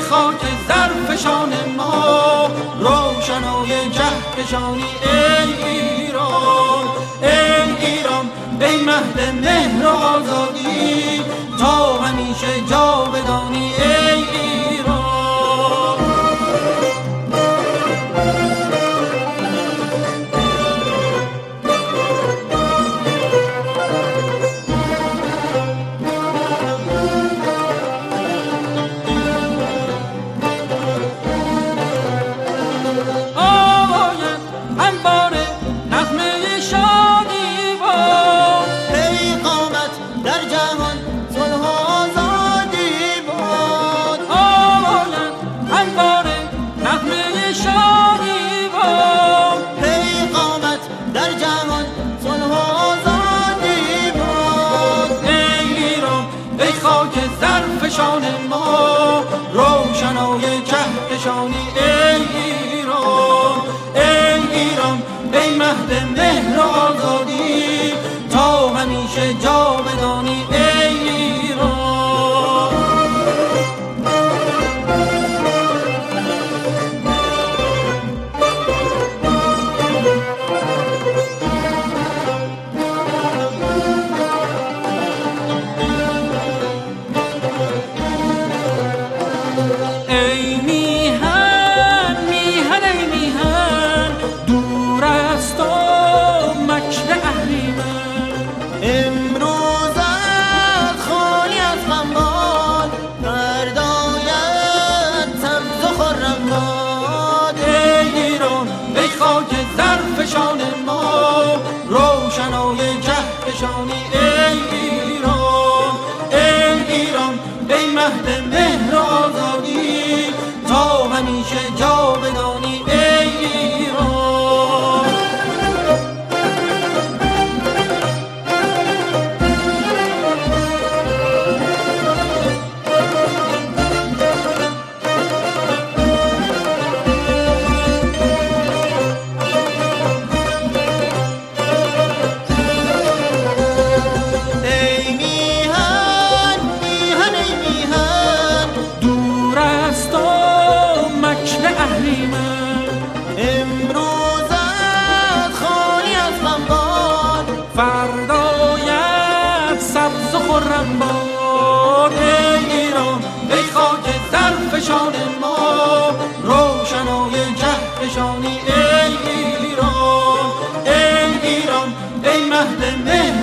خاک زرفشان ما، روشنای جهکشانی ای ایران، ای ایران، ای مهد مهر و آزادی، تا همیشه جاودانی ای ایران. زرفشان ما، روشنای جهکشانی ای ایران، ای ایران، ای مهد مهر و آزادی، تا همیشه جاودانی ای ایران. زرفشان ما، روشنای جهکشانی ای ایران، ای ایران، ای مهد مهر و آزادی، تا همیشه جاودانی ای ایران. فردایت سبز و خرم باد ای ایران، ای خاک زرفشان ما، روشنای جهکشانی ای ایران، ای ایران، ای مهد مهر